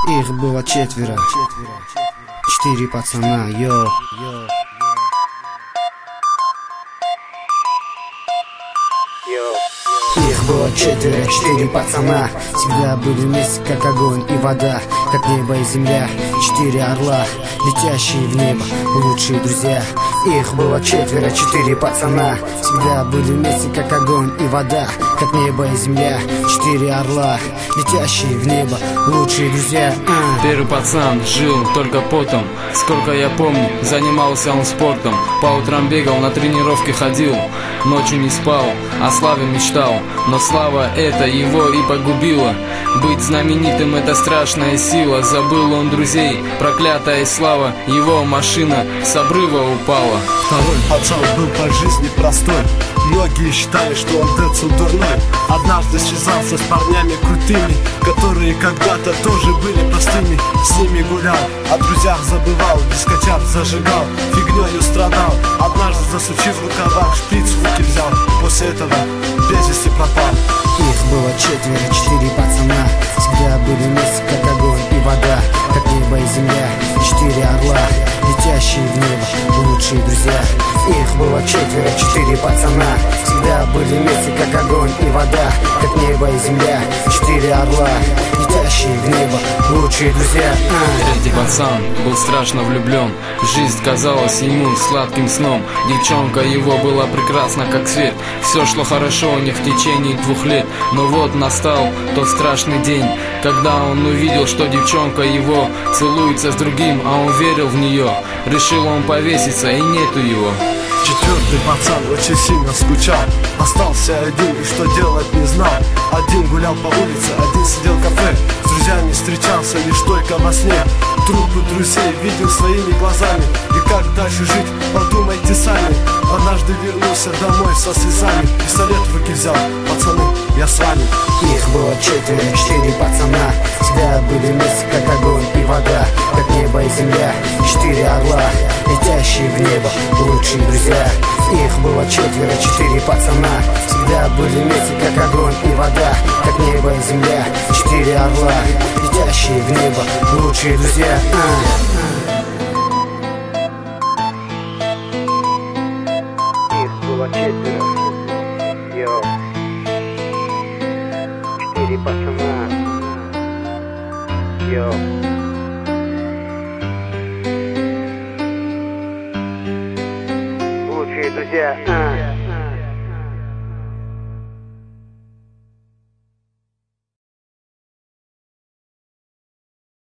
Их было четверо, 4 пацана, йо. Их было четверо, 4 пацана. Всегда были вместе, как огонь и вода, как небо и земля. 4 орла, летящие в небо, лучшие друзья. Их было четверо, 4 пацана. Всегда были вместе, как огонь и вода, как небо и земля. 4 орла, летящие в небо, лучшие друзья. Первый пацан жил только потом. Сколько я помню, занимался он спортом. По утрам бегал, на тренировки ходил, ночью не спал, о славе мечтал. Но слава эта его и погубила. Быть знаменитым — это страшная сила. Забыл он друзей, проклятая слава. Его машина с обрыва упала. Второй пацан был по жизни простой. Многие считали, что он децл дурной. Однажды связался с парнями крутыми, которые когда-то тоже были простыми. С ними гулял, о друзьях забывал, дискотяк зажигал, фигнёю страдал. Однажды, засучив в рукавах, шприц в руки взял. После этого без вести пропал. Их было четверо, 4 пацана. Всегда были вместе, как огонь и вода, как небо и земля. 4 орла, летящие в небо, лучшие друзья. Их было четверо, 4 пацана. Всегда были вместе, как огонь и вода, как небо и земля. 4 орла, летящие в небо, лучшие друзья. Третий пацан был страшно влюблен. Жизнь казалась ему сладким сном. Девчонка его была прекрасна, как свет. Все шло хорошо у них в течение 2 лет. Но вот настал тот страшный день, когда он увидел, что девчонка его целуется с другим, а он верил в нее. Решил он повеситься, и нету его. Четвертый пацан очень сильно скучал. Остался один и что делать не знал. Один гулял по улице, один сидел в кафе. С друзьями встречался лишь только во сне. Трупы друзей видел своими глазами. И как дальше жить, подумайте сами. Однажды вернулся домой со слезами. Пистолет в руки взял, пацаны, я с вами. Их было четверо, 4 пацана. Всегда были вместе, как огонь и вода, как небо и земля. 4 орла, летящие в небо, лучшие друзья. Их было четверо, 4 пацана. Всегда были вместе, как огонь и вода, как небо и земля. 4 орла, летящие в небо, лучшие друзья. Их было четверо, йо. 4 пацана, йо. Лучшие друзья.